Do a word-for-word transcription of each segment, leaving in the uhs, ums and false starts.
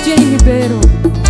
Ribeiro.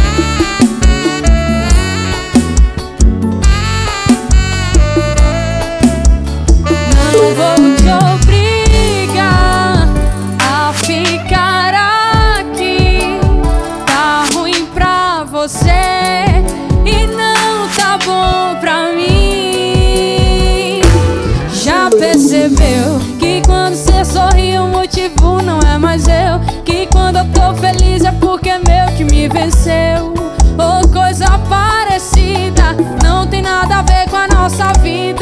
Não vou te obrigar a ficar aqui. Tá ruim pra você e não tá bom pra mim. Já percebeu que quando cê sorri o motivo não é mais eu? Que quando eu tô feliz é porque é meu que me venceu? Ou coisa parecida, não tem nada a ver com a nossa vida.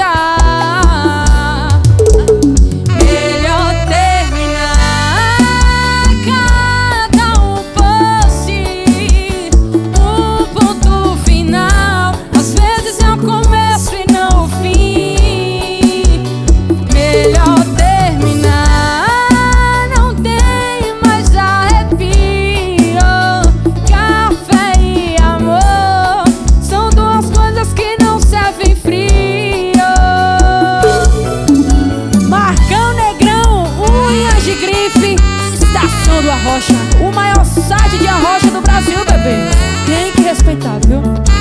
Melhor terminar, cada um fosse um ponto final. Às vezes é o começo e não o fim. Melhor terminar, não tem mais arrepio. Café e amor são duas coisas que não servem frio. Marcão Negrão, unhas de grife, Estação do Arrocha, o maior site de arrocha do Brasil, bebê. Tem que respeitar, viu?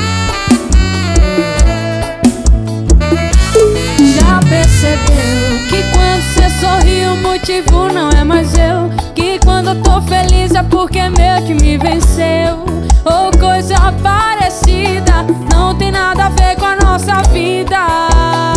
Já percebeu que quando cê sorri o motivo não é mais eu? Que quando eu tô feliz é porque é meu que me venceu? Ou coisa parecida, não tem nada a ver com a nossa vida.